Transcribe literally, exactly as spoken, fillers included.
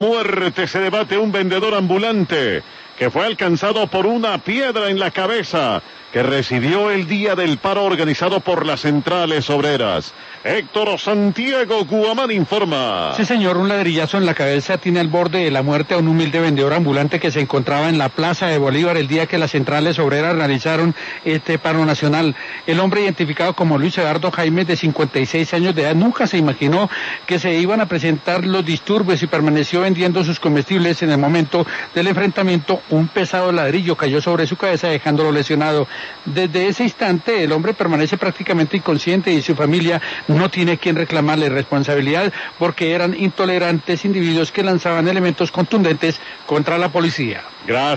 Muerte se debate un vendedor ambulante que fue alcanzado por una piedra en la cabeza, que recibió el día del paro organizado por las centrales obreras. Héctor Santiago Guamán informa. Sí, señor, un ladrillazo en la cabeza tiene al borde de la muerte a un humilde vendedor ambulante que se encontraba en la Plaza de Bolívar el día que las centrales obreras realizaron este paro nacional. El hombre, identificado como Luis Eduardo Jaime, de cincuenta y seis años de edad, nunca se imaginó que se iban a presentar los disturbios y permaneció vendiendo sus comestibles. En el momento del enfrentamiento, un pesado ladrillo cayó sobre su cabeza, dejándolo lesionado. Desde ese instante, el hombre permanece prácticamente inconsciente y su familia no tiene quien reclamarle responsabilidad porque eran intolerantes individuos que lanzaban elementos contundentes contra la policía. Gracias.